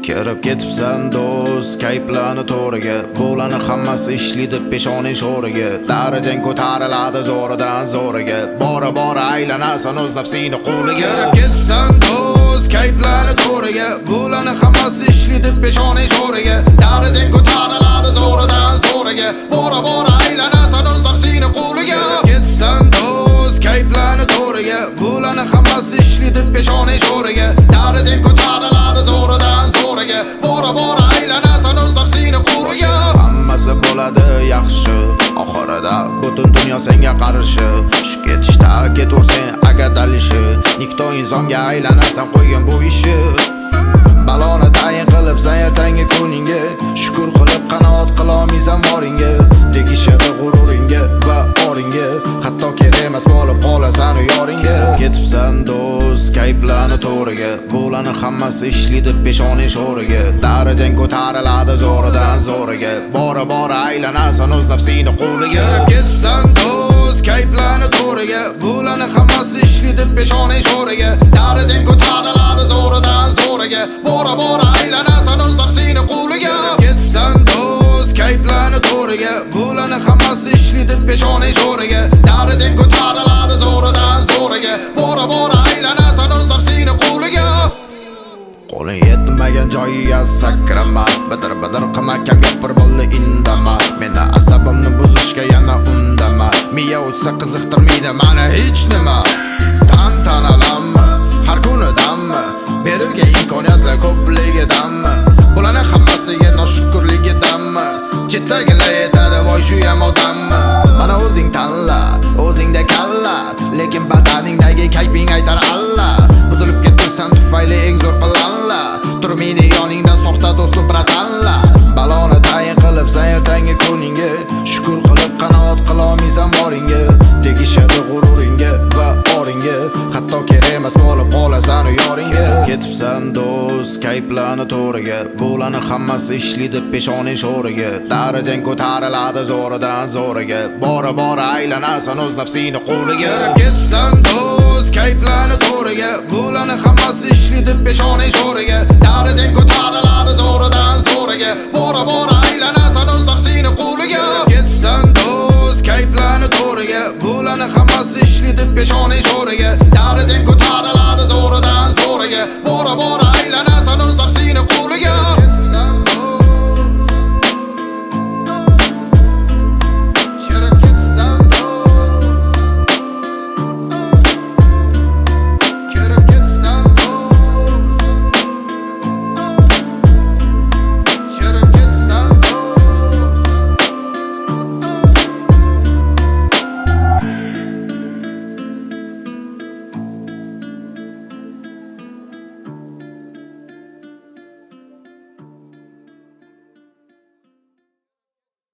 Kirib ketibsan do'st kayflarni to'riga, bularni hammasi ishlidi peshoning sho'riga. Darajang ko'tariladi zo'ridan zo'riga, bora aylanasan o'z nafsini qo'liga. Kirib ketibsan do'st kayflarni to'riga, bularni hammasi ishlidi peshoning sho'riga. Darajang ko'tariladi zo'ridan zo'riga, bora aylanasan o'z nafsini qo'liga. Kirib ketibsan do'st kayflarni to'riga, bularni hammasi ishlidi peshoning sho'riga. Darajang ko'tariladi zo'ridan zo'riga, bora aylanasan o'z nafsini qo'liga. Hammasi bo'ladi yaxshi oxirida, butun dunyo senga qarshi. Shu ketishda ketaversen agar dalishi, nikto insonga aylanasan qo'ygan bu ishi. Baloni tayin qilibsan ertangi kuningga, shukr qilib qanoat qilolmaysan moringga. Tegishadi g'ururingga va oringga, hatto kerak emas bo'lib qolasan yoringga. Ketibsan do'st kayflarni to'riga, bularni hammasi ishlidi peshoning sho'riga. Darajang ko'tariladi zo'ridan zo'riga, bora aylanasan o'z nafsini qo'liga. Ketibsan do'st kayflarni to'riga, bularni hammasi ishlidi peshoning sho'riga. Darajang ko'tariladi zo'ridan zo'riga, bora aylanasan o'z nafsini qo'liga. Ketibsan do'st kayflarni to'riga, bularni hammasi ishlidi peshoning sho'riga. Darajang ko'tariladi zo'ridan zo'riga, bora aylanasan o'z nafsini qo'liga. Qo'ling yetmagan joyiga sakrama, bidir qilmagan gapir bo'ldi indama. Meni asabimni buzishga yana undama, miya o'tsa qiziqtirmaydi mana hech nima. Tantanalammi, har kunidanmi, berilgan imkoniyatlar ko'pligidanmi, bularni hammasiga noshukrligidanmi, chetdagilar aytadi voy shu ham odammi. Mana o'zing tanla, o'zingda kalla, lekin badaningdagi kayfing aytar alla. Buzilib ketsan tufayli eng zo'r planla, turmaydi yoningda soxta do'stu bratanla. Baloni tayin qilibsan ertangi kuningga, shukr qilib qanoat qilolmaysan moringga. Tegishadi g'ururingga va oringga, hatto kerak emas bo'lib qolasan yoringga. Ketibsan do'st kayflarni to'riga, bularni hammasi ishlidi peshoning sho'riga. Darajang ko'tariladi zo'ridan zo'riga, bora aylanasan o'z nafsini qo'liga. Ketibsan do'st kayflarni to'riga, bularni hammasi ishlidi peshoning sho'riga. Darajang ko'tariladi zo'ridan zo'riga, bora aylanasan o'z nafsini qo'liga.